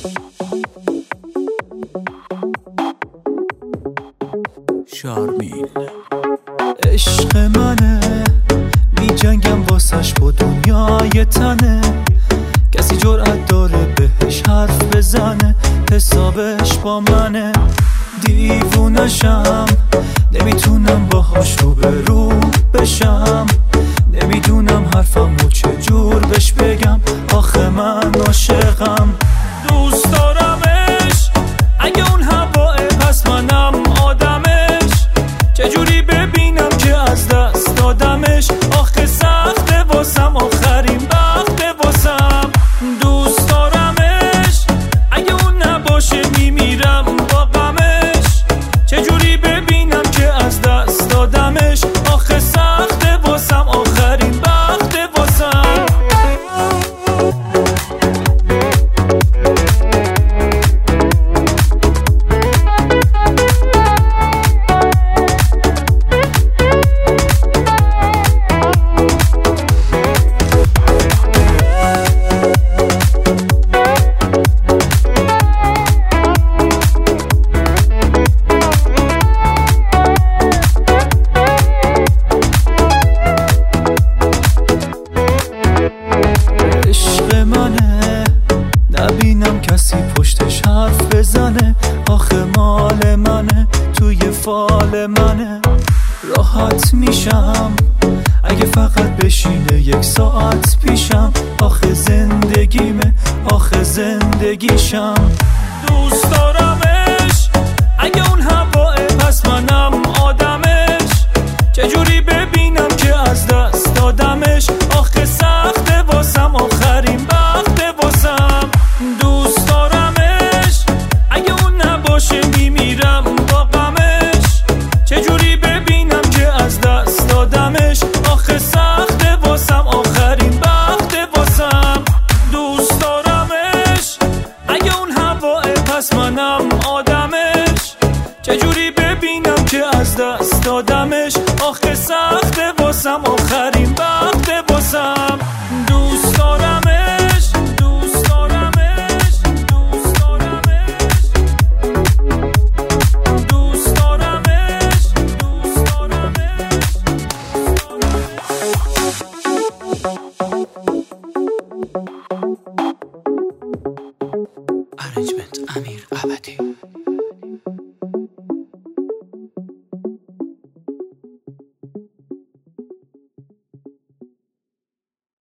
شارمین عشق منه، می جنگم واسش با دنیای تنه. کسی جرأت داره بهش حرف بزنه، حسابش با منه. دیوونشم، نمیتونم باهاش رو به رو بشم. نمیدونم حرفمو چجور بهش بگم، آخه من عاشقم. دوست دارمش، اگه اون هواه پس منم آدمش. چجوری ببینم که از دست دادمش، آخه سخته واسم آخرین وقته واسم. دوست دارمش، اگه اون نباشه میمیرم با غمش. چجوری ببینم که از دست دادمش، آخه سخته واسم آخرین وقته واسم. نبینم کسی پشتش حرف بزنه، آخه مال منه، توی فال منه. راحت میشم اگه فقط بشینه یک ساعت پیشم، آخه زندگیمه، آخه زندگیشم. دوست دارمش، اگه اون هواه پس منم آدمش. چجوری ببینم که از دست دادمش، آخه سخته واسم آخرین وقته واسم. دوست دارمش، اگه اون نباشه میمیرم با غمش. چجوری ببینم که از دست دادمش، آخه سخته واسم آخرین وقته واسم. دوست دارمش، اگه اون هواه پس منم آدمش. چجوری ببینم که از دست دادمش، آخه سخته واسم آخرین وقته واسم. دوست دارمش، دوست دارمش، دوست دارمش، دوست دارمش، دوست دارمش. Arrangement امیر ابدی.